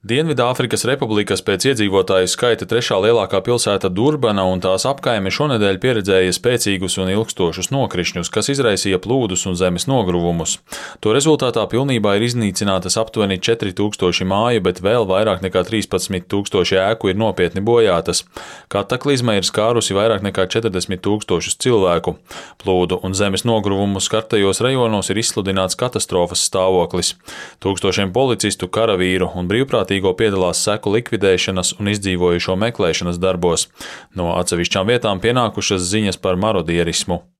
Dienvidāfrikas Republikas pēc iedzīvotāju skaita trešā lielākā pilsēta Durbana un tās apkaime šonedēļ pieredzēja spēcīgus un ilgstošus nokrišņus, kas izraisīja plūdus un zemes nogruvumus. To rezultātā pilnībā ir iznīcinātas aptuveni 4000 māju, bet vēl vairāk nekā 13 000 ēku ir nopietni bojātas. Kataklizma ir skārusi vairāk nekā 40 000 cilvēku. Plūdu un zemes nogruvumu skartajos rajonos ir izsludināts katastrofas stāvoklis. Tūkstošiem policistu, karavīru un brīvprātīgo piedalās seku likvidēšanas un izdzīvojušo meklēšanas darbos. No atsevišķām vietām pienākušas ziņas par marodierismu.